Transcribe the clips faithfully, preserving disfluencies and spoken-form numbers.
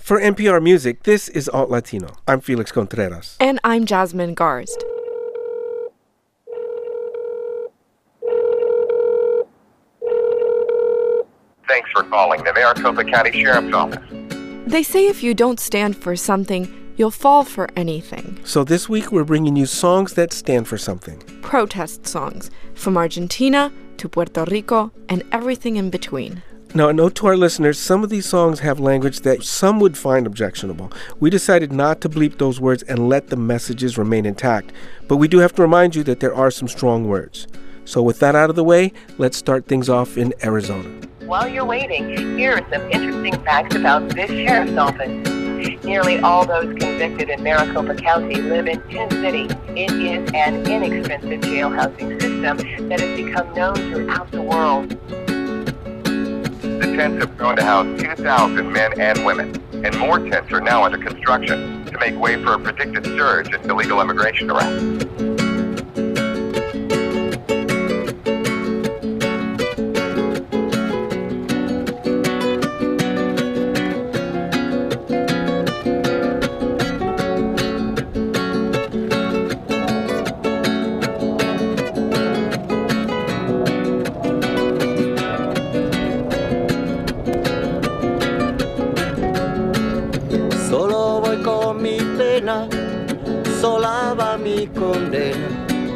For N P R Music, this is Alt Latino. I'm Felix Contreras. And I'm Jasmine Garst. Thanks for calling the Maricopa County Sheriff's Office. They say if you don't stand for something, you'll fall for anything. So this week we're bringing you songs that stand for something. Protest songs, from Argentina to Puerto Rico and everything in between. Now, a note to our listeners, some of these songs have language that some would find objectionable. We decided not to bleep those words and let the messages remain intact. But we do have to remind you that there are some strong words. So with that out of the way, let's start things off in Arizona. While you're waiting, here are some interesting facts about this sheriff's office. Nearly all those convicted in Maricopa County live in Tent City. It is an inexpensive jail housing system that has become known throughout the world. The tents have grown to house two thousand men and women, and more tents are now under construction to make way for a predicted surge in illegal immigration arrests. Sola va mi condena,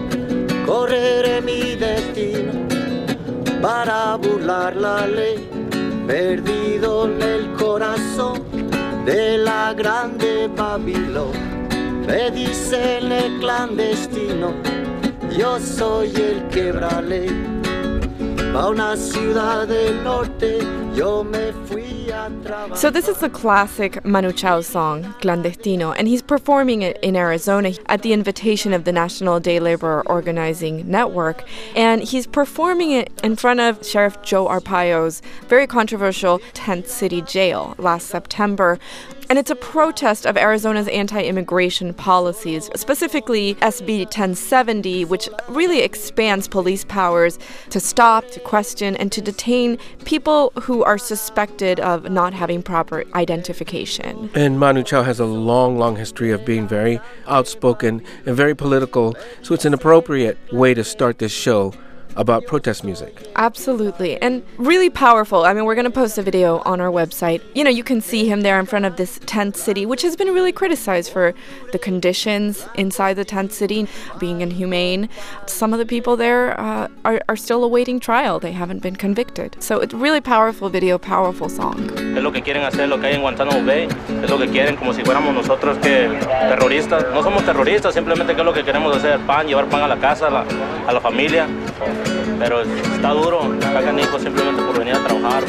correré mi destino para burlar la ley, perdido en el corazón de la grande Babilón. Me dicen el clandestino, yo soy el quebra ley. Pa' una ciudad del norte, yo me fui. So this is the classic Manu Chao song, Clandestino, and he's performing it in Arizona at the invitation of the National Day Laborer Organizing Network. And he's performing it in front of Sheriff Joe Arpaio's very controversial Tent City Jail last September. And it's a protest of Arizona's anti-immigration policies, specifically S B ten seventy, which really expands police powers to stop, to question, and to detain people who are suspected of not having proper identification. And Manu Chao has a long, long history of being very outspoken and very political, so it's an appropriate way to start this show about protest music. Absolutely. And really powerful. I mean, we're going to post a video on our website. You know, you can see him there in front of this tent city, which has been really criticized for the conditions inside the tent city, being inhumane. Some of the people there uh, are, are still awaiting trial. They haven't been convicted. So it's really powerful video, powerful song. Es lo que quieren hacer, lo que hay en Guantánamo Bay. Es lo que quieren, como si fuéramos nosotros que terroristas. No somos terroristas, simplemente que es lo que queremos hacer, pan, llevar pan a la casa, a la, a la familia. Pero está duro, está canijo simplemente por venir a trabajar.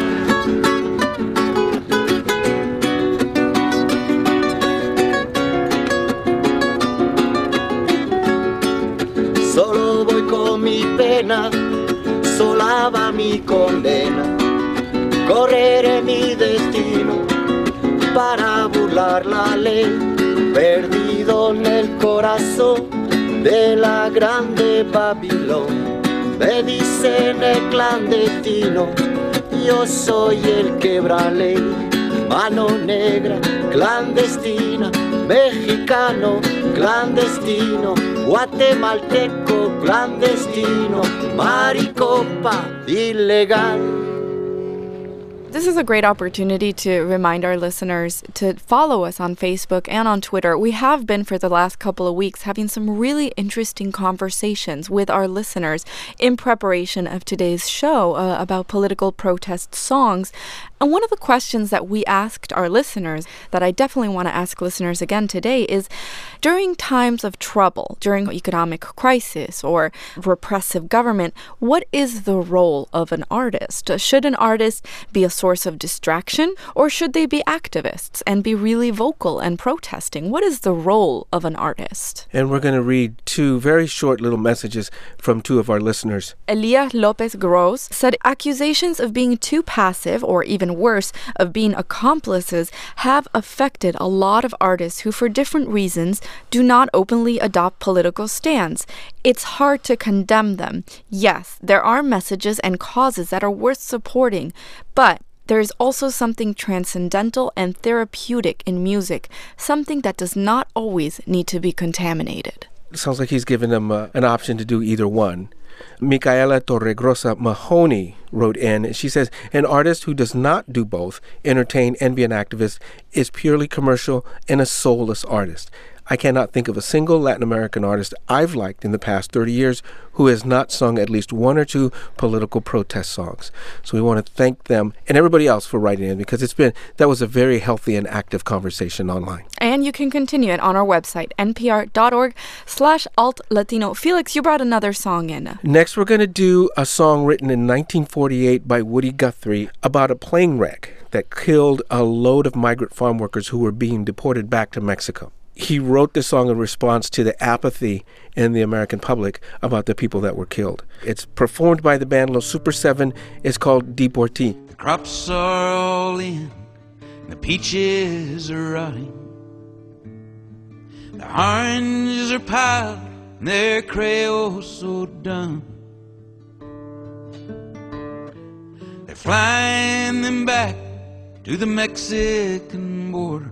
Solo voy con mi pena, sola va mi condena. Correré mi destino para burlar la ley, perdido en el corazón de la grande Babilón. Me dicen el clandestino, yo soy el quebra ley. Mano negra, clandestina, mexicano, clandestino, guatemalteco, clandestino, maricopa, ilegal. This is a great opportunity to remind our listeners to follow us on Facebook and on Twitter. We have been for the last couple of weeks having some really interesting conversations with our listeners in preparation of today's show uh, about political protest songs. And one of the questions that we asked our listeners, that I definitely want to ask listeners again today, is during times of trouble, during economic crisis or repressive government, what is the role of an artist? Should an artist be a source of distraction, or should they be activists and be really vocal and protesting? What is the role of an artist? And we're going to read two very short little messages from two of our listeners. Elias Lopez Gross said accusations of being too passive, or even worse, of being accomplices, have affected a lot of artists who, for different reasons, do not openly adopt political stands. It's hard to condemn them. Yes, there are messages and causes that are worth supporting, but there is also something transcendental and therapeutic in music, something that does not always need to be contaminated. It sounds like he's given them uh, an option to do either one. Micaela Torregrosa Mahoney wrote in, she says, an artist who does not do both, entertain and be an activist, is purely commercial and a soulless artist. I cannot think of a single Latin American artist I've liked in the past thirty years who has not sung at least one or two political protest songs. So we want to thank them and everybody else for writing in, because it's been, that was a very healthy and active conversation online. And you can continue it on our website, npr.org slash alt Latino. Felix, you brought another song in. Next, we're going to do a song written in nineteen forty-eight by Woody Guthrie about a plane wreck that killed a load of migrant farm workers who were being deported back to Mexico. He wrote this song in response to the apathy in the American public about the people that were killed. It's performed by the band Los Super Seven. It's called Deportee. The crops are all in, the peaches are rotting. The oranges are piled, they're Creoso done. They're flying them back to the Mexican border.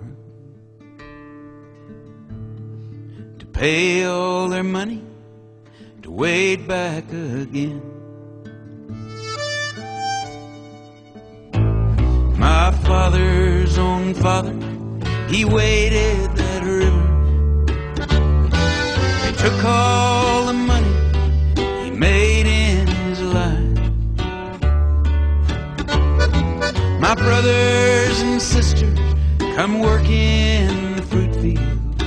Pay all their money to wade back again. My father's own father, he waded that river. They took all the money he made in his life. My brothers and sisters come work in the fruit field.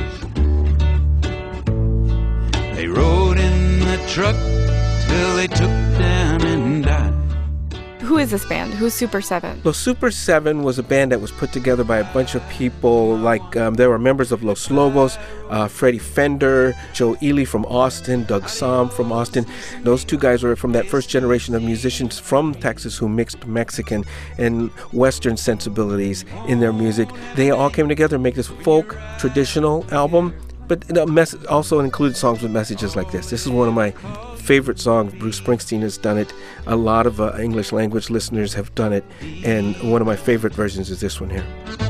They rode in the truck till they took down and died. Who is this band? Who's Super Seven? Los Super Seven was a band that was put together by a bunch of people. Like um, there were members of Los Lobos, uh, Freddie Fender, Joe Ely from Austin, Doug Sahm from Austin. Those two guys were from that first generation of musicians from Texas who mixed Mexican and Western sensibilities in their music. They all came together to make this folk traditional album. But the mess also included songs with messages like this. This is one of my favorite songs. Bruce Springsteen has done it. A lot of uh, English language listeners have done it. And one of my favorite versions is this one here.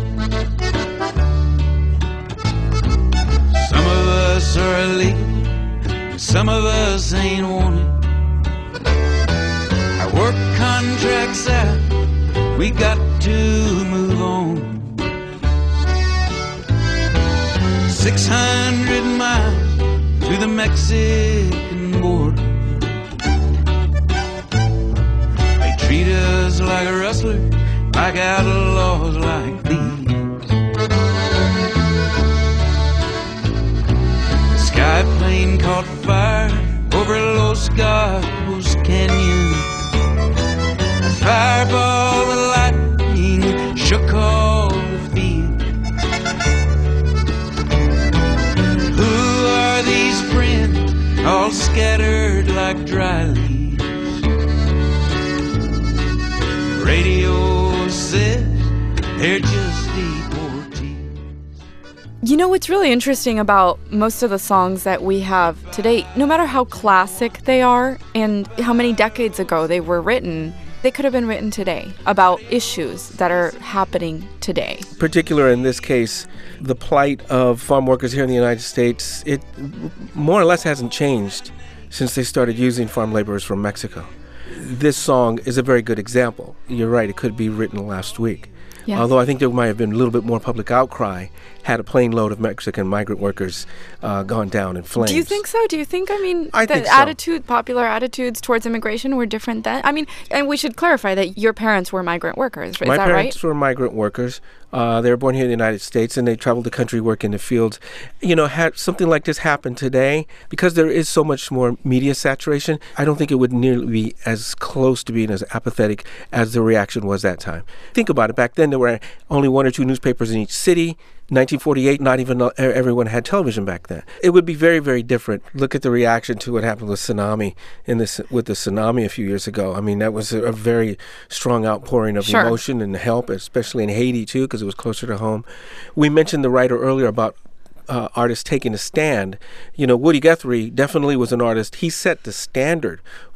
Some of us are illegal, some of us ain't wanted. Our work contracts out, we got to move on. Six hundred miles to the Mexican border. They treat us like a rustler, like outlaws, like thieves. The sky plane caught fire over Los Gatos Canyon. A fireball with lightning shook all the field. All scattered like dry leaves. Radio said they're just deportees. You know what's really interesting about most of the songs that we have today, no matter how classic they are and how many decades ago they were written, they could have been written today about issues that are happening today. Particular in this case, the plight of farm workers here in the United States, it more or less hasn't changed since they started using farm laborers from Mexico. This song is a very good example. You're right, it could be written last week. Yes. Although I think there might have been a little bit more public outcry had a plane load of Mexican migrant workers uh, gone down in flames. Do you think so? Do you think, I mean, I the think so. attitude, popular attitudes towards immigration were different then? I mean, and we should clarify that your parents were migrant workers. Is My that right? My parents were migrant workers. Uh, they were born here in the United States, and they traveled the country, work in the fields. You know, had something like this happen today, because there is so much more media saturation, I don't think it would nearly be as close to being as apathetic as the reaction was that time. Think about it. Back then, there were only one or two newspapers in each city. nineteen forty-eight, not even everyone had television back then. It would be very, very different. Look at the reaction to what happened with tsunami in this with the tsunami a few years ago. I mean, that was a, a very strong outpouring of sure. emotion and help, especially in Haiti too, because it was closer to home. We mentioned the writer earlier about Uh, artists taking a stand. You know, Woody Guthrie definitely was an artist. He set the standard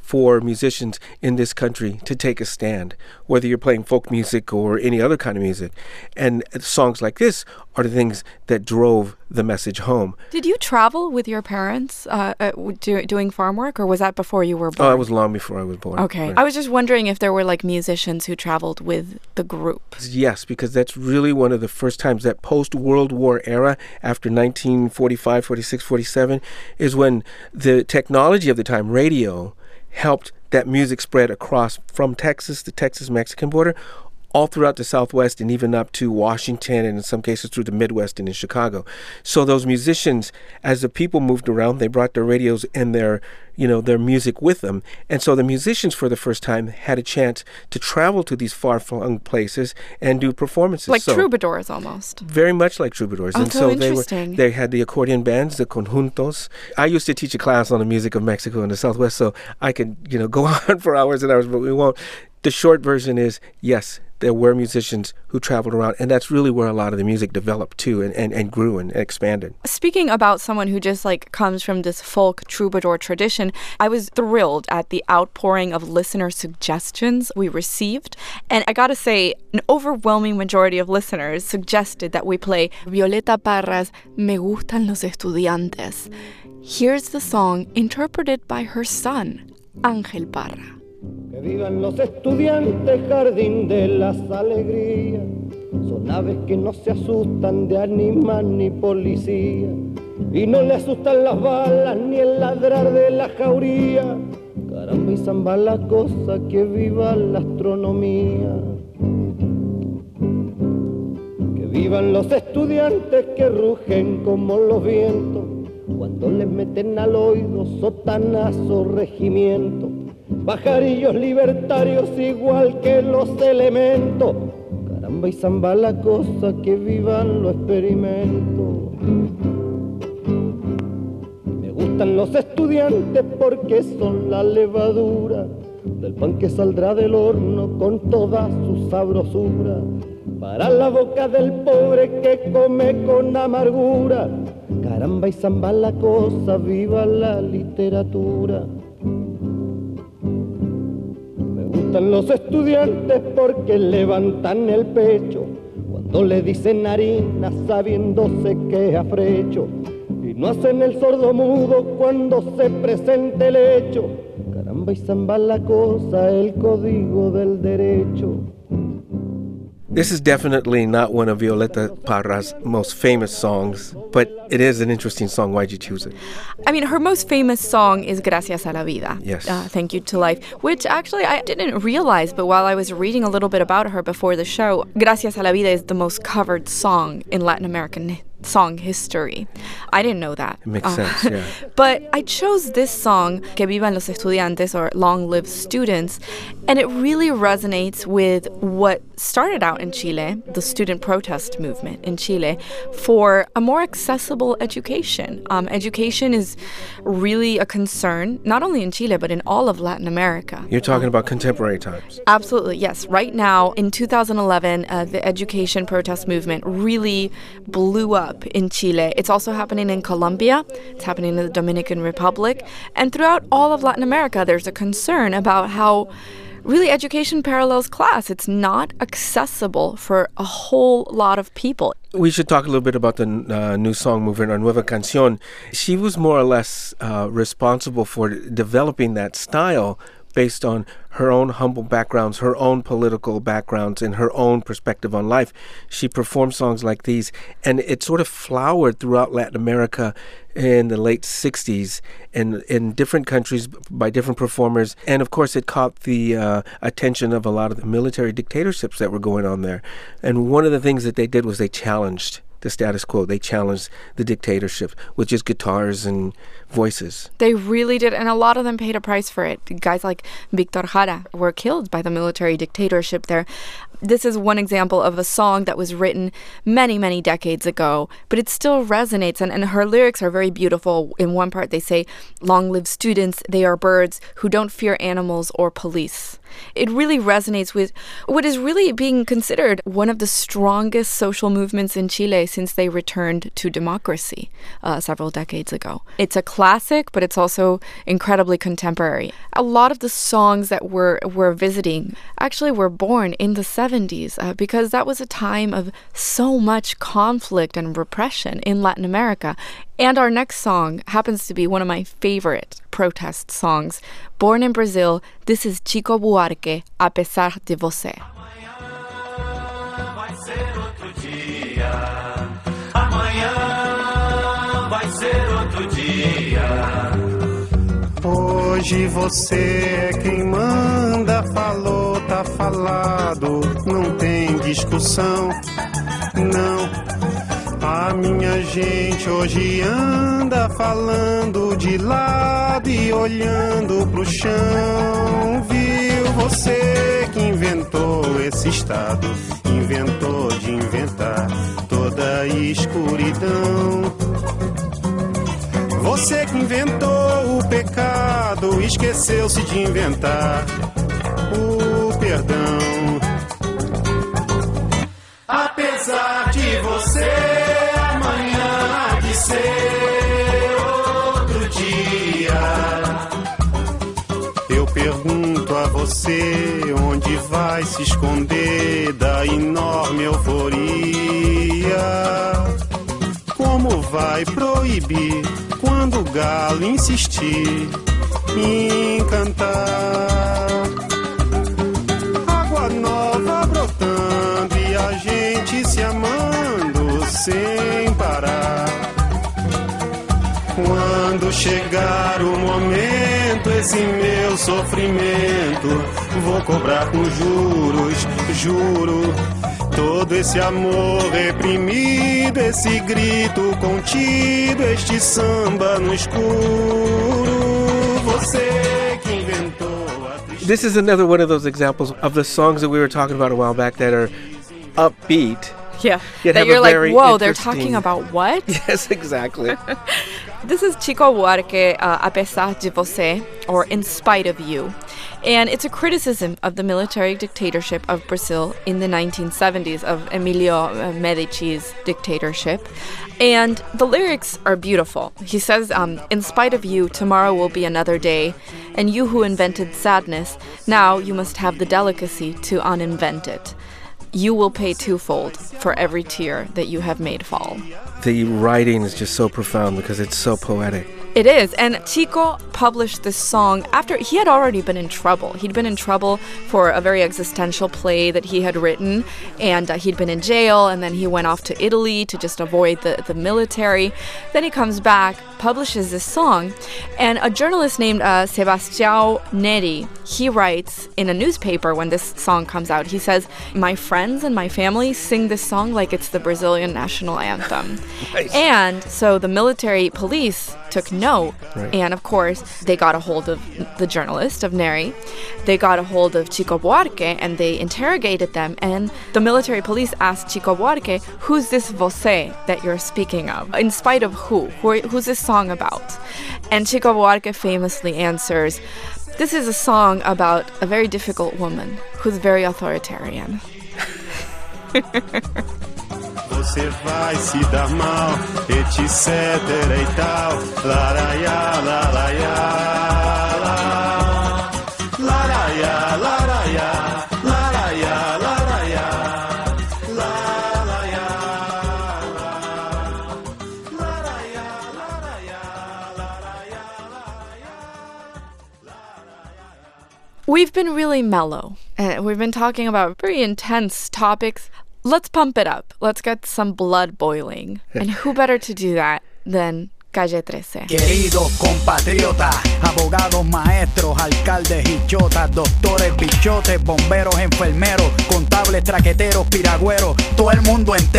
for musicians in this country to take a stand, whether you're playing folk music or any other kind of music. And songs like this are the things that drove the message home. Did you travel with your parents uh, uh, do, doing farm work, or was that before you were born? Oh, it was long before I was born. Okay. Right. I was just wondering if there were like musicians who traveled with the group. Yes, because that's really one of the first times, that post-World War era, after nineteen forty-five, forty-six, forty-seven, is when the technology of the time, radio, helped that music spread across from Texas, the Texas-Mexican border, all throughout the Southwest and even up to Washington, and in some cases through the Midwest and in Chicago. So those musicians, as the people moved around, they brought their radios and their, you know, their music with them. And so the musicians, for the first time, had a chance to travel to these far-flung places and do performances. Like so, troubadours almost. Very much like troubadours. Oh, and so so they were, interesting. they had the accordion bands, the conjuntos. I used to teach a class on the music of Mexico and the Southwest, so I could, you know, go on for hours and hours, but we won't. The short version is, yes, there were musicians who traveled around, and that's really where a lot of the music developed too, and, and, and grew and expanded. Speaking about someone who just like comes from this folk troubadour tradition, I was thrilled at the outpouring of listener suggestions we received. And I gotta say, an overwhelming majority of listeners suggested that we play Violeta Parra's Me Gustan los Estudiantes. Here's the song interpreted by her son, Ángel Parra. Que vivan los estudiantes, jardín de las alegrías. Son aves que no se asustan de animal ni policía. Y no le asustan las balas ni el ladrar de la jauría. Caramba y zamba la cosa, que viva la astronomía. Que vivan los estudiantes que rugen como los vientos. Cuando les meten al oído sotanazos, regimientos. Pajarillos libertarios igual que los elementos. Caramba y zamba la cosa, que vivan los experimentos. Me gustan los estudiantes porque son la levadura del pan que saldrá del horno con toda su sabrosura. Para la boca del pobre que come con amargura. Caramba y zamba la cosa, viva la literatura. Gustan los estudiantes porque levantan el pecho cuando le dicen harina sabiéndose que es afrecho, y no hacen el sordo mudo cuando se presente el hecho. Caramba y zamba la cosa, el código del derecho. This is definitely not one of Violeta Parra's most famous songs, but it is an interesting song. Why'd you choose it? I mean, her most famous song is Gracias a la Vida. Yes. Uh, Thank You to Life, which actually I didn't realize, but while I was reading a little bit about her before the show, Gracias a la Vida is the most covered song in Latin American song history. I didn't know that. It makes Uh, sense, yeah. But I chose this song, Que Vivan los Estudiantes, or Long Live Students, and it really resonates with what started out in Chile, the student protest movement in Chile, for a more accessible education. Um, education is really a concern, not only in Chile, but in all of Latin America. You're talking about contemporary times. Absolutely, yes. Right now, in two thousand eleven, uh, the education protest movement really blew up in Chile. It's also happening in Colombia. It's happening in the Dominican Republic. And throughout all of Latin America, there's a concern about how really education parallels class. It's not accessible for a whole lot of people. We should talk a little bit about the uh, new song movement, or Nueva Canción. She was more or less uh, responsible for developing that style based on her own humble backgrounds, her own political backgrounds, and her own perspective on life. She performed songs like these, and it sort of flowered throughout Latin America in the late sixties in, in different countries by different performers. And of course, it caught the uh, attention of a lot of the military dictatorships that were going on there. And one of the things that they did was they challenged the status quo. They challenged the dictatorship with just guitars and voices. They really did, and a lot of them paid a price for it. Guys like Victor Jara were killed by the military dictatorship there. This is one example of a song that was written many, many decades ago, but it still resonates. And, and her lyrics are very beautiful. In one part, they say, "Long live students, they are birds who don't fear animals or police." It really resonates with what is really being considered one of the strongest social movements in Chile since they returned to democracy uh, several decades ago. It's a classic, but it's also incredibly contemporary. A lot of the songs that we're, we're visiting actually were born in the seventies uh, because that was a time of so much conflict and repression in Latin America. And our next song happens to be one of my favorite protest songs. Born in Brazil, this is Chico Buarque, A Pesar de Você. Hoje você é quem manda, falou, tá falado, não tem discussão, não. A minha gente hoje anda falando de lado e olhando pro chão. Viu você que inventou esse estado, inventou de inventar toda a escuridão. Você que inventou o pecado, esqueceu-se de inventar o perdão. Apesar de você, amanhã há de ser outro dia. Eu pergunto a você, onde vai se esconder da enorme euforia? Como vai proibir quando o galo insistir em cantar? Água nova brotando e a gente se amando sem parar. Quando chegar o momento, esse meu sofrimento vou cobrar com juros, juro. Todo esse amor reprimido, esse grito contido, este samba no escuro. Você que inventou a tristeza. This is another one of those examples of the songs that we were talking about a while back that are upbeat. Yeah, Yet that have you're a like, very whoa, they're interesting- talking about what? Yes, exactly. This is Chico Buarque, uh, A Pesar de Você, or In Spite of You. And it's a criticism of the military dictatorship of Brazil in the nineteen seventies, of Emilio Medici's dictatorship. And the lyrics are beautiful. He says, um, in spite of you, tomorrow will be another day. And you who invented sadness, now you must have the delicacy to uninvent it. You will pay twofold for every tear that you have made fall. The writing is just so profound because it's so poetic. It is. And Chico published this song after he had already been in trouble. He'd been in trouble for a very existential play that he had written, and uh, he'd been in jail, and then he went off to Italy to just avoid the, the military. Then he comes back, publishes this song, and a journalist named uh, Sebastião Neri, he writes in a newspaper when this song comes out, he says, "My friends and my family sing this song like it's the Brazilian national anthem." Nice. And so the military police took note, Right. and of course they got a hold of the journalist, of Neri. They got a hold of Chico Buarque and they interrogated them, and the military police asked Chico Buarque, "Who's this você that you're speaking of? In spite of who? who who's this song about?" And Chico Buarque famously answers, "This is a song about a very difficult woman who's very authoritarian." Você vai se dar mal, etc e tal. Laraiá, laraiá, lá. Laraiá, laraiá, laraiá, laraiá, laraiá, lá. Laraiá, laraiá, laraiá. We've been really mellow. Uh, we've been talking about very intense topics. Let's pump it up. Let's get some blood boiling. And who better to do that than Calle trece? Queridos compatriotas, abogados, maestros, alcaldes y chotas, doctores, bichotes, bomberos, enfermeros, contables, traqueteros, piragüeros, todo el mundo entero.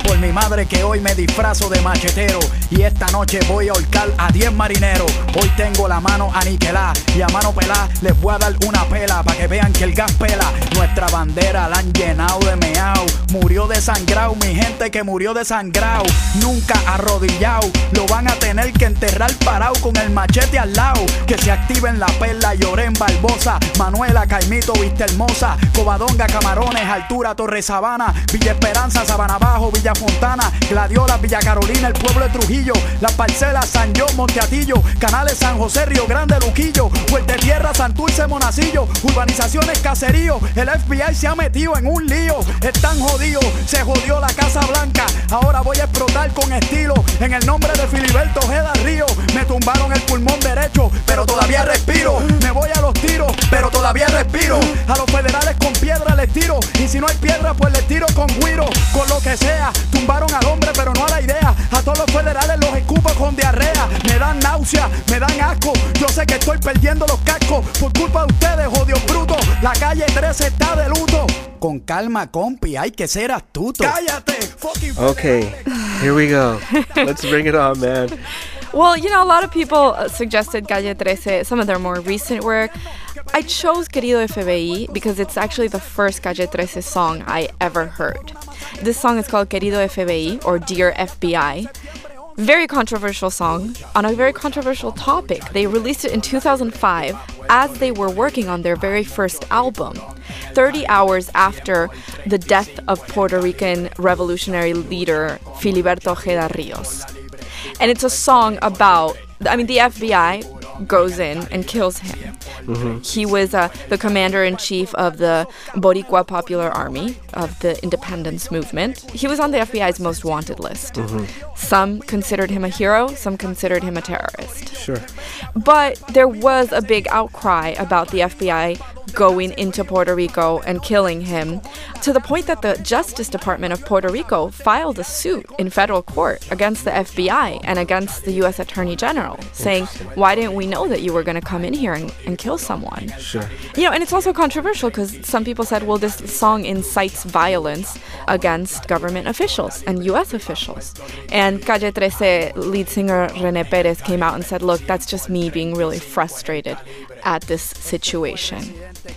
por mi madre que hoy me disfrazo de machetero y esta noche voy a ahorcar a diez marineros. Hoy tengo la mano aniquilada y a mano pelada les voy a dar una pela para que vean que el gas pela. Nuestra bandera la han llenado de meao, murió desangrado, mi gente que murió desangrado, nunca arrodillado, lo van a tener que enterrar parado con el machete al lado. Que se activen la perla, Llorén, Barbosa, Manuela, Caimito, Vista Hermosa, Covadonga, Camarones, Altura, Torre Sabana, Villa Esperanza, Sabana Bajo, Villa Fontana, Gladiola, Villa Carolina, el pueblo de Trujillo, Las Parcelas, San John, Monteatillo, Canales, San José, Río Grande, Luquillo, Puerto Tierra, Santurce, Monacillo, urbanizaciones, caserío. El F B I se ha metido en un lío, están jodidos, se jodió la Casa Blanca. Ahora voy a explotar con estilo en el nombre de Filiberto Ojeda Río. Me tumbaron el pulmón derecho, pero todavía respiro. Me voy a los tiros, pero todavía respiro. A los federales con piedra les tiro, y si no hay piedra pues les tiro con guiro. Con lo que sea, tumbaron al hombre pero no a la idea. A todos los federales los escupo con diarrea. Me dan náusea, me dan asco. Yo sé que estoy perdiendo los cascos por culpa de ustedes, jodidos brutos. La calle trece está de luto. Con calma, compi, hay que ser astuto. Cállate, fucking. Okay, here we go. Let's bring it on, man. Well, you know, a lot of people uh, suggested Calle trece, some of their more recent work. I chose Querido F B I because it's actually the first Calle trece song I ever heard. This song is called Querido F B I, or Dear F B I. Very controversial song on a very controversial topic. They released it in two thousand five as they were working on their very first album, thirty hours after the death of Puerto Rican revolutionary leader Filiberto Ojeda Ríos. And it's a song about, I mean, the F B I goes in and kills him. Mm-hmm. He was uh, the commander-in-chief of the Boricua Popular Army of the independence movement. He was on the F B I's most wanted list. Mm-hmm. Some considered him a hero, some considered him a terrorist. Sure. But there was a big outcry about the F B I going into Puerto Rico and killing him, to the point that the Justice Department of Puerto Rico filed a suit in federal court against the F B I and against the U S Attorney General, saying, why didn't we know that you were going to come in here and, and kill someone? Sure. You know, and it's also controversial because some people said, well, this song incites violence against government officials and U S officials. And Calle trece lead singer René Pérez came out and said, look, that's just me being really frustrated at this situation.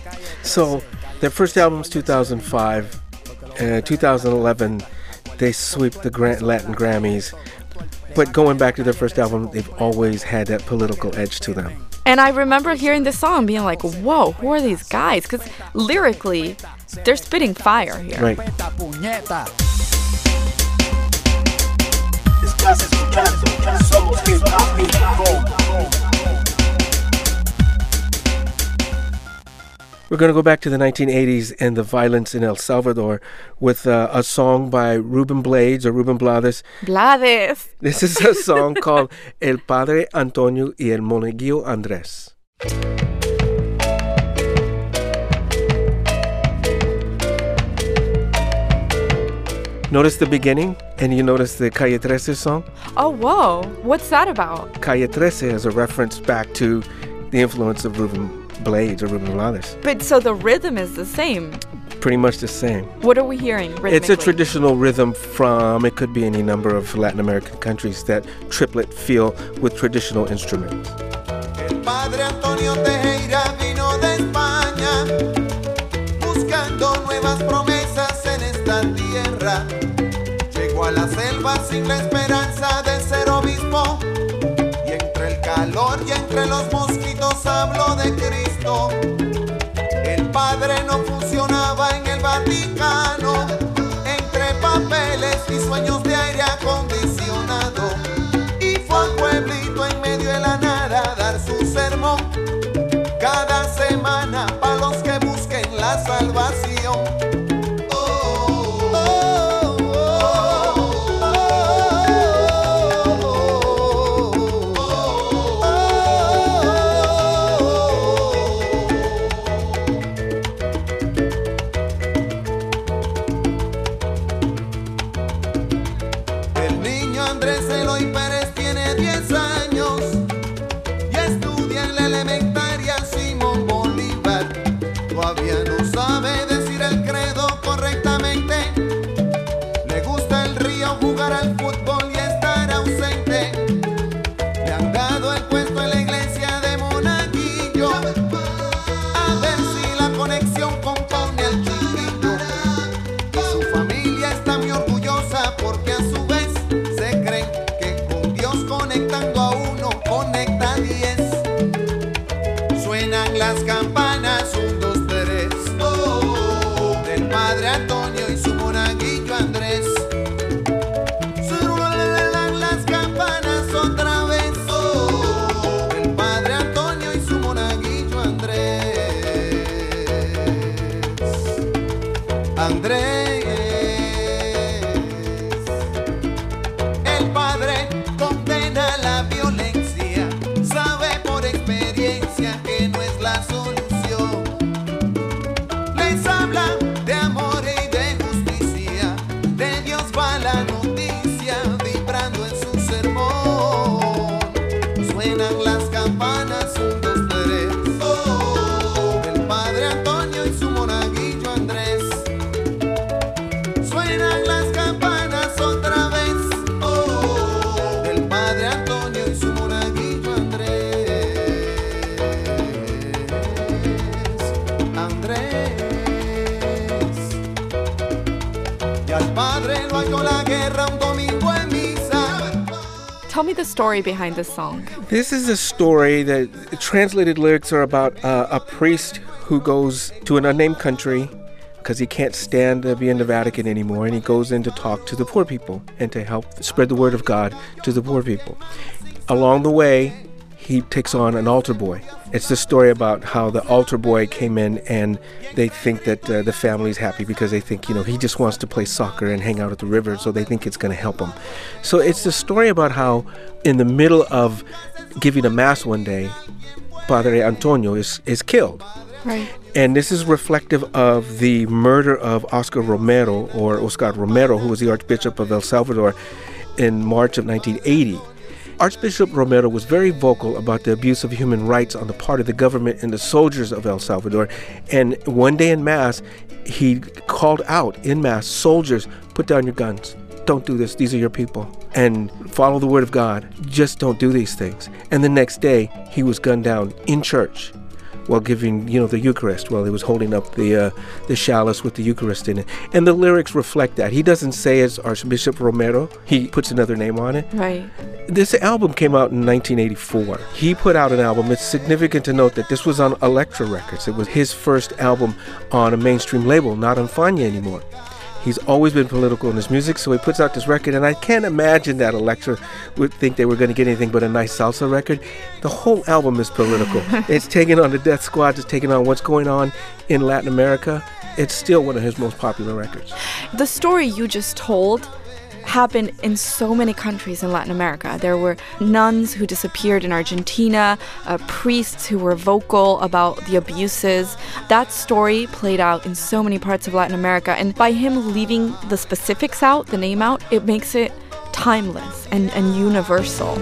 So, their first album's two thousand five. Uh, two thousand eleven, they sweep the Gra- Latin Grammys. But going back to their first album, they've always had that political edge to them. And I remember hearing this song being like, whoa, who are these guys? Because lyrically, they're spitting fire here. Right. We're going to go back to the nineteen eighties and the violence in El Salvador with uh, a song by Ruben Blades or Ruben Blades. Blades. This is a song called El Padre Antonio y el Monaguillo Andrés. Notice the beginning, and you notice the Calle trece song? Oh, whoa. What's that about? Calle trece is a reference back to the influence of Ruben Blades or Ruben Blades. But so the rhythm is the same. Pretty much the same. What are we hearing rhythmically? It's a traditional rhythm from, it could be any number of Latin American countries, that triplet feel with traditional instruments. El Padre Antonio Tejera vino de España buscando nuevas promesas en esta tierra. Llegó a la selva sin la esperanza de ser obispo y entre el calor y entre los mosquitos habló de Cristo. El Padre no funcionaba en el Vaticano, entre papeles y sueños de aire acondicionado, y fue a un pueblito en medio de la nada a dar su sermón cada semana para los que busquen la salvación. a jugar al fútbol y estar ausente. Le han dado el puesto en la iglesia de Monaguillo. A ver si la conexión compone al chiquillo. Y su familia está muy orgullosa porque a su vez se creen que con Dios conectando a uno conecta a diez. Suenan las campanas, un, dos, tres, oh, del padre Antonio y su monaguillo Andrés. Suenan las campanas otra vez, oh, del padre Antonio y su monaguillo Andrés. Andrés, el padre condena la violencia, sabe por experiencia que no es la solución. Les habla de amor y de justicia, de Dios va la noticia, vibrando en su sermón. Suenan las campanas, un, dos, tres, oh, del padre Antonio y su monaguillo Andrés. Suenan las campanas otra vez, oh, del padre Antonio y su monaguillo Andrés. Andrés. Y al padre lo halló la guerra un domingo en misa. Tell me the story behind this song. This is a story that translated lyrics are about uh, a priest who goes to an unnamed country because he can't stand to be in the Vatican anymore, and he goes in to talk to the poor people and to help spread the word of God to the poor people. Along the way, he takes on an altar boy. It's the story about how the altar boy came in and they think that uh, the family's happy because they think, you know, he just wants to play soccer and hang out at the river, so they think it's going to help him. So it's the story about how in the middle of giving a mass one day, Padre Antonio is, is killed. Right. And this is reflective of the murder of Oscar Romero, or Oscar Romero, who was the Archbishop of El Salvador in March of nineteen eighty. Archbishop Romero was very vocal about the abuse of human rights on the part of the government and the soldiers of El Salvador. And one day in Mass, he called out in Mass, soldiers, put down your guns. Don't do this. These are your people. And follow the word of God. Just don't do these things. And the next day, he was gunned down in church while giving, you know, the Eucharist, while he was holding up the uh, the chalice with the Eucharist in it. And the lyrics reflect that. He doesn't say it's Archbishop Romero. He puts another name on it. Right. This album came out in nineteen eighty-four. He put out an album. It's significant to note that this was on Elektra Records. It was his first album on a mainstream label, not on Fania anymore. He's always been political in his music, so he puts out this record, and I can't imagine that Elektra would think they were going to get anything but a nice salsa record. The whole album is political. It's taking on the death squads, it's taking on what's going on in Latin America. It's still one of his most popular records. The story you just told happened in so many countries in Latin America. There were nuns who disappeared in Argentina, uh, priests who were vocal about the abuses. That story played out in so many parts of Latin America, and by him leaving the specifics out, the name out, it makes it timeless and, and universal.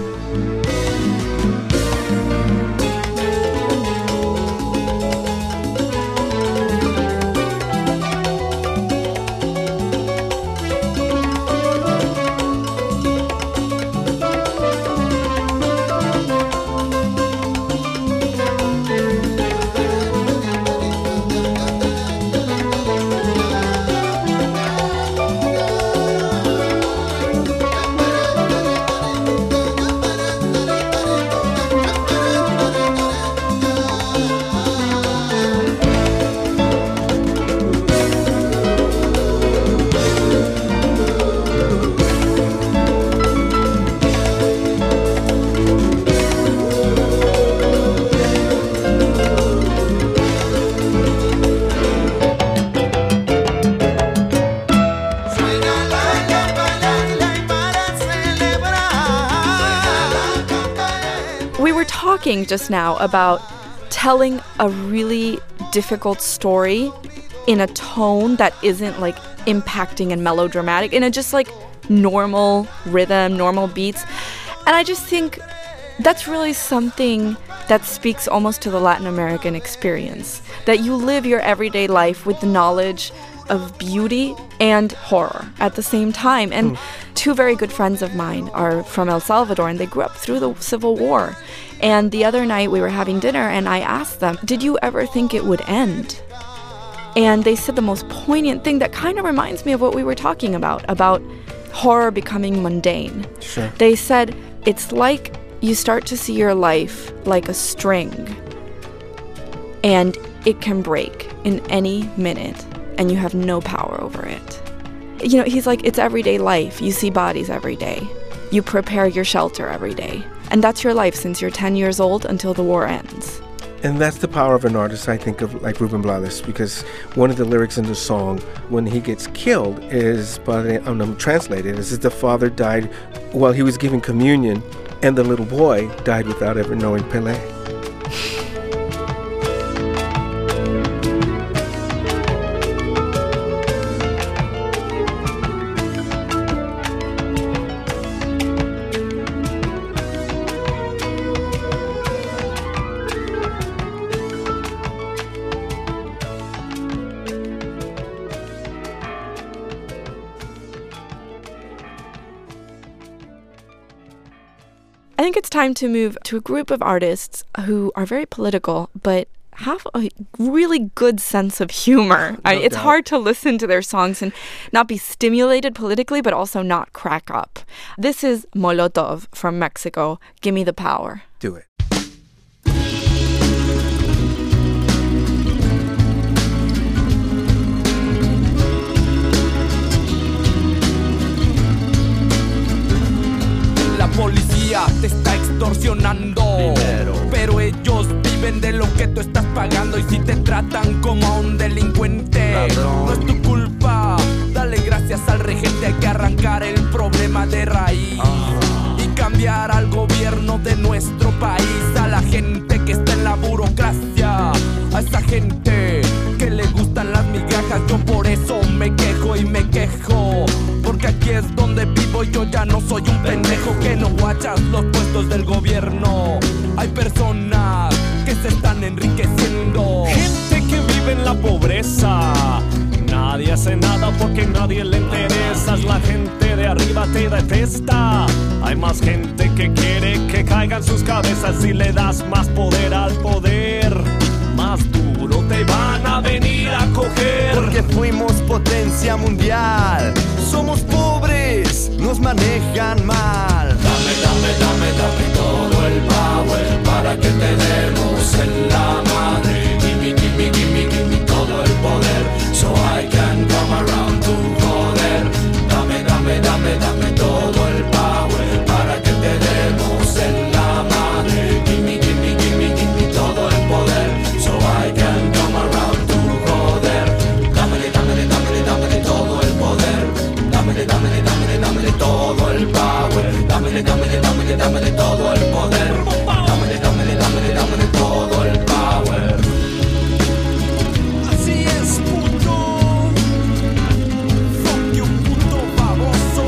Talking just now about telling a really difficult story in a tone that isn't like impacting and melodramatic, in a just like normal rhythm, normal beats. And I just think that's really something that speaks almost to the Latin American experience, that you live your everyday life with the knowledge of beauty and horror at the same time. And mm. two very good friends of mine are from El Salvador, and they grew up through the Civil War. And the other night we were having dinner, and I asked them, did you ever think it would end? And they said the most poignant thing that kind of reminds me of what we were talking about, about horror becoming mundane. Sure. They said, it's like you start to see your life like a string, and it can break in any minute, and you have no power over it. You know, he's like, it's everyday life. You see bodies every day. You prepare your shelter every day. And that's your life since you're ten years old until the war ends. And that's the power of an artist, I think, of like Ruben Blades, because one of the lyrics in the song, when he gets killed, is, but I'm translated, is that the father died while he was giving communion, and the little boy died without ever knowing Pelé. I think it's time to move to a group of artists who are very political, but have a really good sense of humor. No I, it's doubt. hard to listen to their songs and not be stimulated politically, but also not crack up. This is Molotov from Mexico. Give me the power. Do it. La policía te está extorsionando dinero, pero ellos viven de lo que tú estás pagando. Y si te tratan como a un delincuente, ladrón, no es tu culpa. Dale gracias al regente. Hay que arrancar el problema de raíz ah. y cambiar al gobierno de nuestro país. A la gente que está en la burocracia, a esa gente que le gustan las migajas. Yo por eso me quejo y me quejo, porque aquí es donde vivo y yo ya no soy un pendejo que no guachas los puestos del gobierno. Hay personas que se están enriqueciendo, gente que vive en la pobreza. Nadie hace nada porque nadie le interesa. La gente de arriba te detesta. Hay más gente que quiere que caigan sus cabezas. Si le das más poder al poder, más duro te van a venir a coger. Porque fuimos potencia mundial. Somos pobres, nos manejan mal. Dame, dame, dame, dame todo el power para que te demos en la madre. Gimme, gimme, gimme, gimme todo el poder, so I can come around to joder. Dame, dame, dame, dame todo el power para que te demos en la madre. Gimme, gimme, gimme, gimme todo el poder, so I can come around to joder. Dámele, dámele, dámele, dámele todo el poder. Dámele, dámele, dámele, dámele todo el power. Dámele, dámele, dámele, dámele todo el poder. Dámele, dámele, dámele, dámele todo el power. Así es, puto. Fuck you, puto baboso.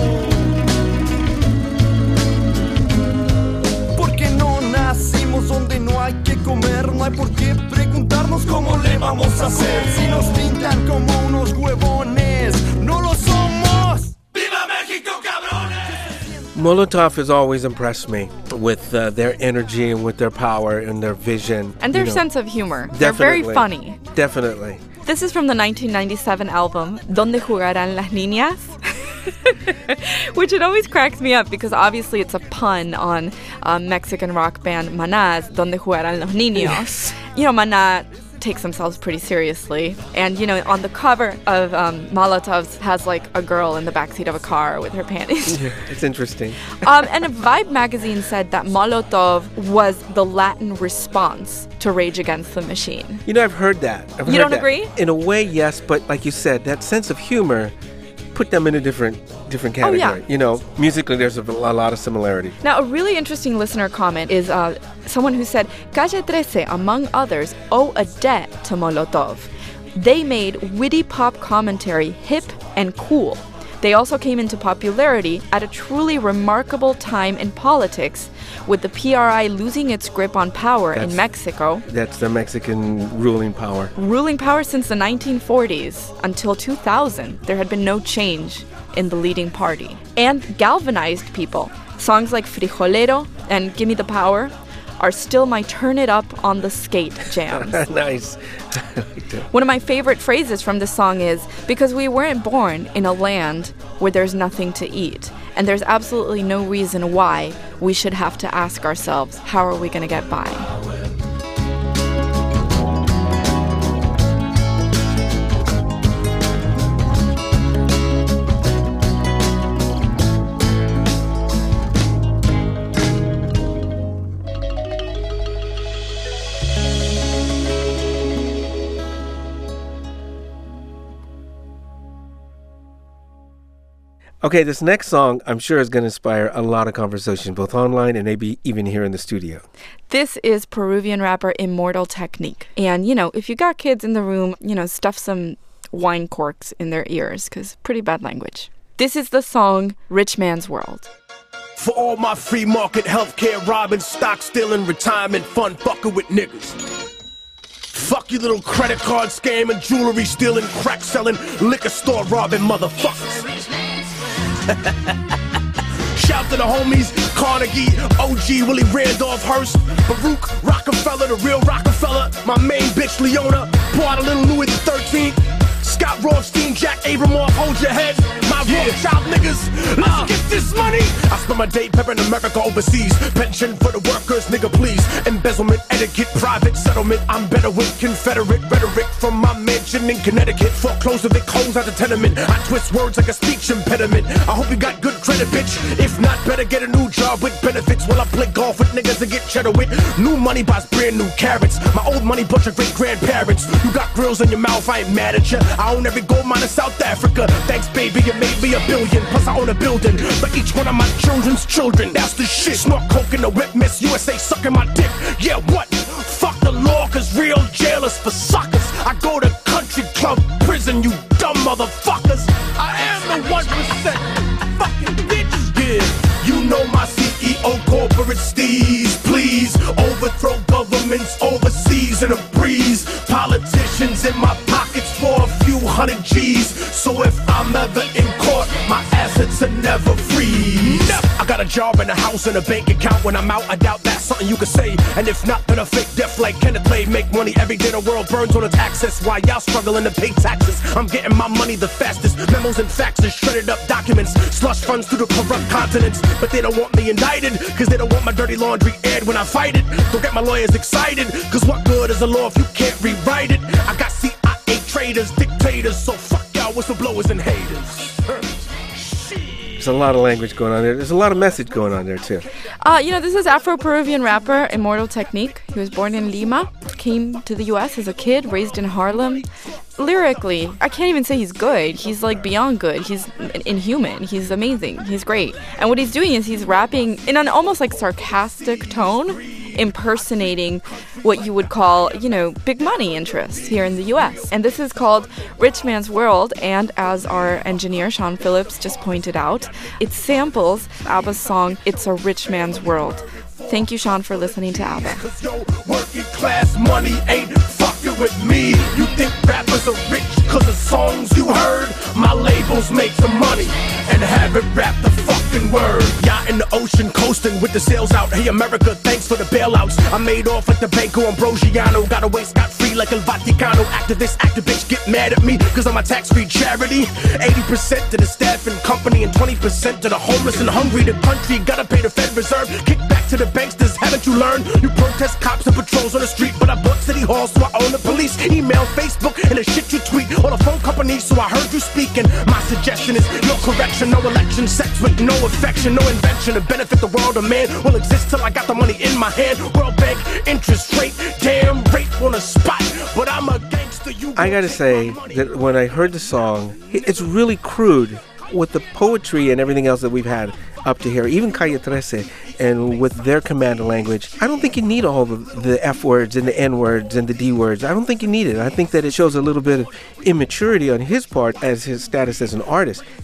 Porque no nacimos donde no hay que comer. No hay por qué preguntarnos cómo le vamos a hacer. Si nos pintan como unos huevones, no lo somos. ¡Viva México, cabrones! Molotov has always impressed me with uh, their energy and with their power and their vision. And their you know. sense of humor. Definitely. They're very funny. Definitely. This is from the nineteen ninety-seven album, Donde Jugarán las Niñas? Which it always cracks me up because obviously it's a pun on um, Mexican rock band Maná's Donde Jugarán los Niños. Yes. You know, Maná takes themselves pretty seriously. And, you know, on the cover of um, Molotov's has, like, a girl in the backseat of a car with her panties. Yeah, it's interesting. um, and Vibe magazine said that Molotov was the Latin response to Rage Against the Machine. You know, I've heard that. I've you heard don't that. agree? In a way, yes, but like you said, that sense of humor put them in a different different category. Oh, yeah. You know, musically there's a, a lot of similarity. Now, a really interesting listener comment is uh, someone who said, Calle thirteen, among others, owe a debt to Molotov. They made witty pop commentary hip and cool. They also came into popularity at a truly remarkable time in politics, with the P R I losing its grip on power that's, in Mexico. That's the Mexican ruling power. Ruling power since the nineteen forties. Until two thousand, there had been no change in the leading party. And galvanized people. Songs like Frijolero and Gimme the Power are still my turn it up on the skate jams. Nice. One of my favorite phrases from this song is, because we weren't born in a land where there's nothing to eat, and there's absolutely no reason why we should have to ask ourselves, how are we going to get by? Okay, this next song, I'm sure, is going to inspire a lot of conversation, both online and maybe even here in the studio. This is Peruvian rapper Immortal Technique. And, you know, if you got kids in the room, you know, stuff some wine corks in their ears, because pretty bad language. This is the song Rich Man's World. For all my free market healthcare robbing, stock stealing, retirement fund fucking with niggas. Fuck you little credit card scamming, jewelry stealing, crack selling, liquor store robbing motherfuckers. Shout to the homies, Carnegie, O G, Willie Randolph Hearst, Baruch Rockefeller, the real Rockefeller, my main bitch Leona, pour out a little Louis the thirteenth, Scott Rothstein, Jack Abramoff, hold your head, my yeah. Rothschild niggas, let's uh, get this money. I spend my day peppering America overseas, pension for the workers, nigga please, embezzlement, etiquette, private settlement, I'm better with Confederate rhetoric from my mansion in Connecticut, foreclose of it, close out the tenement, I twist words like a speech impediment, I hope you got good credit, bitch, if not, better get a new job with benefits, while I play golf with niggas and get cheddar with, new money buys brand new carrots, my old money bunch of great grandparents, you got grills in your mouth, I ain't mad at ya, I own every gold mine in South Africa. Thanks, baby, you made me a billion. Plus, I own a building for each one of my children's children. That's the shit. Snort coke in the whip, Miss U S A sucking my dick. Yeah, what? Fuck the law, cause real jailers for suckers. I go to country club prison, you dumb motherfuckers. I am the one percent fucking bitch. Yeah, you know my C E O corporate steez. Please overthrow governments overseas in a breeze. Politicians in my pockets for a few hundred G's. So if I'm ever in court, my assets are never free. Never. I got a job and a house and a bank account. When I'm out, I doubt that's something you could say. And if not, then a fake death like Kenneth Lay. Make money every day, the world burns on its axis. While y'all struggling to pay taxes, I'm getting my money the fastest. Memos and faxes, shredded up documents, slush funds through the corrupt continents. But they don't want me indicted, cause they don't want my dirty laundry aired when I fight it. Don't get my lawyers excited, cause what good is a law if you can't rewrite it? I got C I A traders, dictators, so fuck y'all whistleblowers and haters. There's a lot of language going on there. There's a lot of message going on there, too. Uh, you know, this is Afro-Peruvian rapper Immortal Technique. He was born in Lima, came to the U S as a kid, raised in Harlem. Lyrically, I can't even say he's good. He's like beyond good. He's inhuman. He's amazing. He's great. And what he's doing is he's rapping in an almost like sarcastic tone, impersonating what you would call, you know, big money interests here in the U S. And this is called Rich Man's World, and as our engineer Sean Phillips just pointed out, it samples ABBA's song It's a Rich Man's World. Thank you, Sean, for listening to ABBA. Cause yo, working class money ain't fucking with me. You think rappers are rich cause of songs you heard? My labels make some money and have it rap the fucking word. Yacht in the ocean coasting with the sails out. Hey America, thanks for the bailouts. I made off like the Banco Ambrosiano. Got away scot-free like El Vaticano. Activists, activists get mad at me cause I'm a tax-free charity. eighty percent to the staff and company and twenty percent to the homeless and hungry. The country gotta pay the Fed Reserve. Kick back to the banksters, haven't you learned? You protest cops and patrols on the street, but I bought City Hall so I own the police. Email, Facebook, and the shit you tweet. Or the phone company so I heard you speaking. My suggestion is no correction, no election, sex with no affection, no invention to benefit the world. A man will exist till I got the money in my hand. World Bank, interest rate, damn rate on the spot. But I'm a gangster, you I gotta say that when I heard the song, it's really crude with the poetry and everything else that we've had up to here, even Calle thirteen, and with their command language. I don't think you need all the, the F words and the N words and the D words. I don't think you need it. I think that it shows a little bit of immaturity on his part as his status as an artist.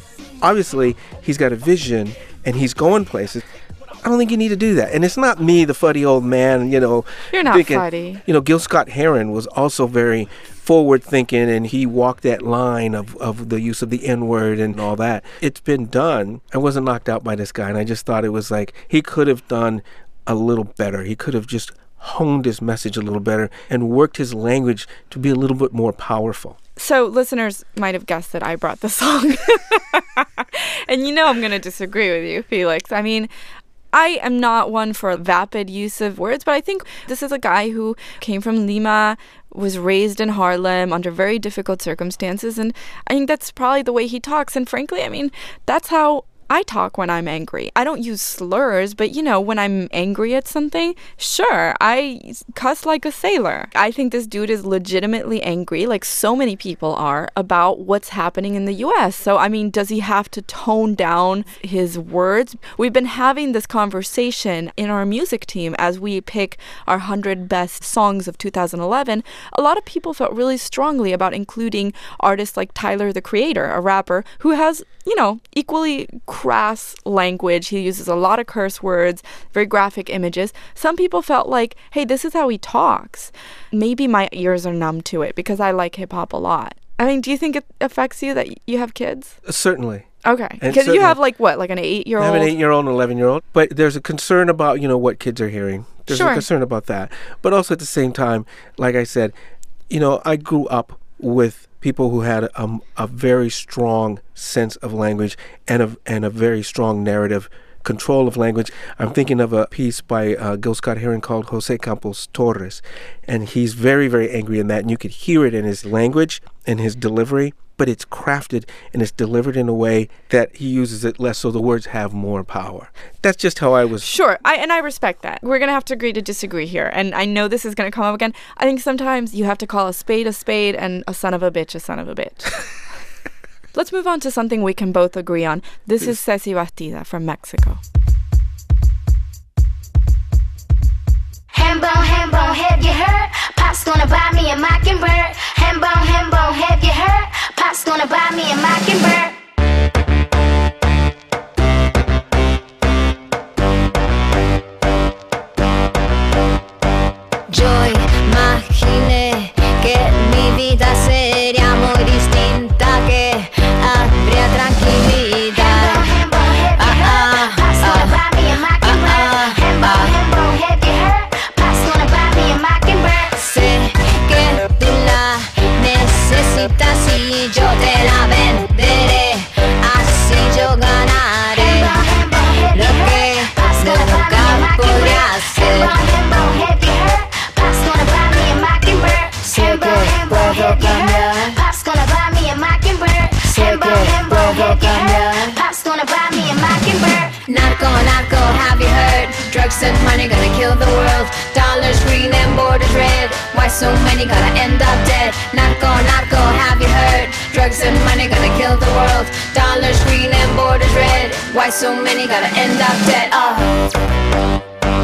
Obviously, he's got a vision and he's going places. I don't think you need to do that. And it's not me, the fuddy old man, you know. You're not thinking, fuddy. You know, Gil Scott-Heron was also very forward-thinking, and he walked that line of, of the use of the N-word and all that. It's been done. I wasn't knocked out by this guy, and I just thought it was like he could have done a little better. He could have just honed his message a little better and worked his language to be a little bit more powerful. So listeners might have guessed that I brought the song. And you know I'm going to disagree with you, Felix. I mean, I am not one for vapid use of words, but I think this is a guy who came from Lima, was raised in Harlem under very difficult circumstances, and I think that's probably the way he talks. And frankly, I mean, that's how I talk when I'm angry. I don't use slurs, but you know, when I'm angry at something, sure, I cuss like a sailor. I think this dude is legitimately angry, like so many people are, about what's happening in the U S. So, I mean, does he have to tone down his words? We've been having this conversation in our music team as we pick our one hundred best songs of two thousand eleven. A lot of people felt really strongly about including artists like Tyler, the Creator, a rapper who has, you know, equally crass language. He uses a lot of curse words, very graphic images. Some people felt like, hey, this is how he talks. Maybe my ears are numb to it because I like hip hop a lot. I mean, do you think it affects you that you have kids? Certainly. Okay. Because you have like what, like an eight-year-old? I have an eight-year-old and an eleven-year-old. But there's a concern about, you know, what kids are hearing. There's sure. a concern about that. But also at the same time, like I said, you know, I grew up with people who had a, a very strong sense of language and a, and a very strong narrative control of language. I'm thinking of a piece by uh, Gil Scott-Heron called Jose Campos Torres, and he's very, very angry in that, and you could hear it in his language and his delivery, but it's crafted and it's delivered in a way that he uses it less so the words have more power. That's just how I was. Sure, I, and I respect that. We're going to have to agree to disagree here, and I know this is going to come up again. I think sometimes you have to call a spade a spade and a son of a bitch a son of a bitch. Let's move on to something we can both agree on. This is Ceci Bastida from Mexico. Hambone, hambone, have you heard? Pop's gonna buy me a mockingbird. Hambone, hambone, have you heard? Pop's gonna buy me a mockingbird. Yo imaginé que mi vida sería muy distinta, que habría tranquilidad. Ah, ah, ah, ah, sé que tú la necesitas y yo te la venderé, así yo ganaré lo que nunca podré hacer. Sé que puedo cambiar, sé que puedo cambiar. Narco, narco, have you heard? Drugs and money gonna kill the world. Dollars green and borders red. Why so many gotta end up dead? Narco, narco, have you heard? Drugs and money gonna kill the world. Dollars green and borders red. Why so many gotta end up dead? Oh.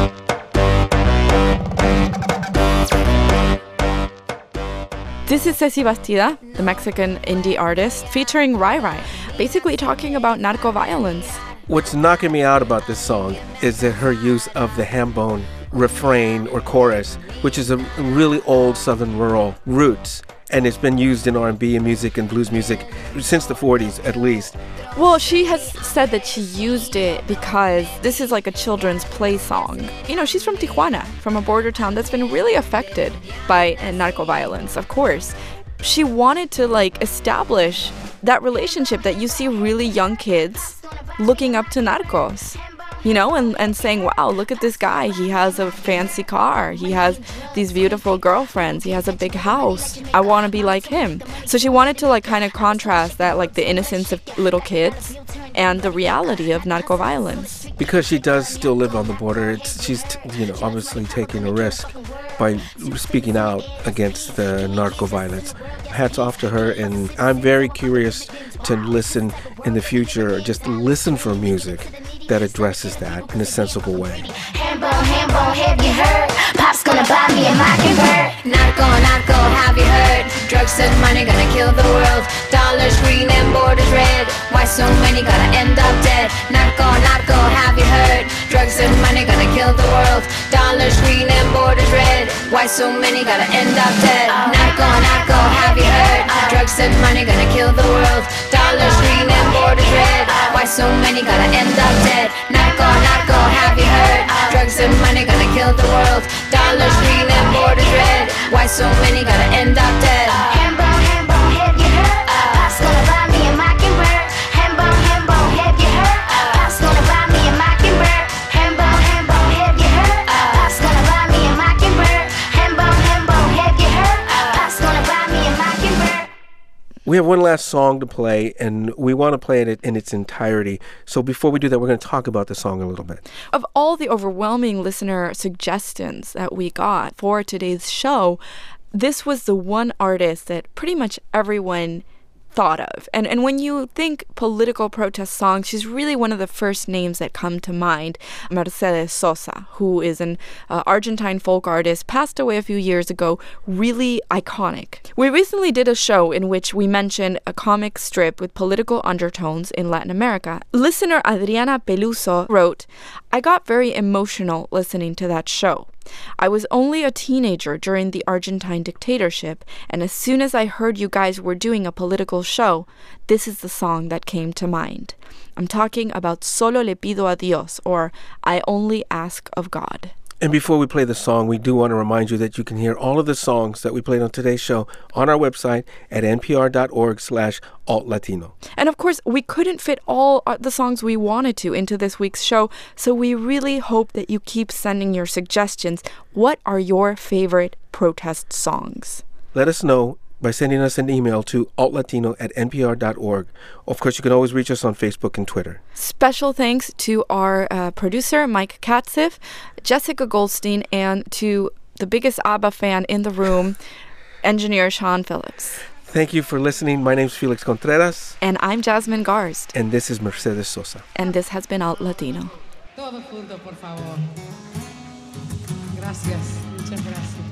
This is Ceci Bastida, the Mexican indie artist, featuring Rai Rai, basically talking about narco violence. What's knocking me out about this song is that her use of the hambone refrain or chorus, which is a really old Southern rural roots, and it's been used in R and B and music and blues music since the forties at least. Well, she has said that she used it because this is like a children's play song. You know, she's from Tijuana, from a border town that's been really affected by narco violence, of course. She wanted to like establish that relationship that you see really young kids looking up to narcos, you know, and, and saying, wow, look at this guy. He has a fancy car. He has these beautiful girlfriends. He has a big house. I want to be like him. So she wanted to like kind of contrast that, like the innocence of little kids and the reality of narco violence. Because she does still live on the border, it's, she's, t- you know, obviously taking a risk by speaking out against the narco violence. Hats off to her, and I'm very curious to listen in the future, just listen for music that addresses that in a sensible way. Hambone, Hambone, have you heard? Pop's gonna buy me a mockingbird. Narco, narco, have you heard? Drugs and money gonna kill the world. Dollars green and borders red. Why so many gotta end up dead? Narco, narco, have you heard? Drugs and money gonna kill the world. Dollars green and borders red. Why so many gotta end up dead? Narco, narco, have you heard? Drugs and money gonna kill the world. Dollars green and borders red. Why so many gotta end up dead? Narco, narco, have you heard? Drugs and money gonna kill the world. Dollars green and borders red. Why so many gotta end up dead? Hambone, hambone, have you heard? Pop's gonna buy me a mockingbird. Hambone, hambone, have you heard? Pop's gonna buy me a mockingbird. Hambone, hambone, have you heard? Pop's gonna buy me a mockingbird. Hambone, hambone, have you heard? Pop's gonna buy me a mockingbird. We have one last song to play, and we want to play it in its entirety. So before we do that, we're going to talk about the song a little bit. Of all the overwhelming listener suggestions that we got for today's show, this was the one artist that pretty much everyone thought of. And and when you think political protest songs, she's really one of the first names that come to mind. Mercedes Sosa, who is an uh, Argentine folk artist, passed away a few years ago, really iconic. We recently did a show in which we mentioned a comic strip with political undertones in Latin America. Listener Adriana Peluso wrote, "I got very emotional listening to that show. I was only a teenager during the Argentine dictatorship, and as soon as I heard you guys were doing a political show, this is the song that came to mind. I'm talking about Solo Le Pido a Dios, or I Only Ask of God." And before we play the song, we do want to remind you that you can hear all of the songs that we played on today's show on our website at npr.org slash altlatino. And of course, we couldn't fit all the songs we wanted to into this week's show, so we really hope that you keep sending your suggestions. What are your favorite protest songs? Let us know by sending us an email to altlatino at npr dot org. Of course, you can always reach us on Facebook and Twitter. Special thanks to our uh, producer, Mike Katzif, Jessica Goldstein, and to the biggest ABBA fan in the room, engineer Sean Phillips. Thank you for listening. My name's Felix Contreras. And I'm Jasmine Garst. And this is Mercedes Sosa. And this has been Alt Latino. Todo junto, por favor. Gracias. Muchas gracias.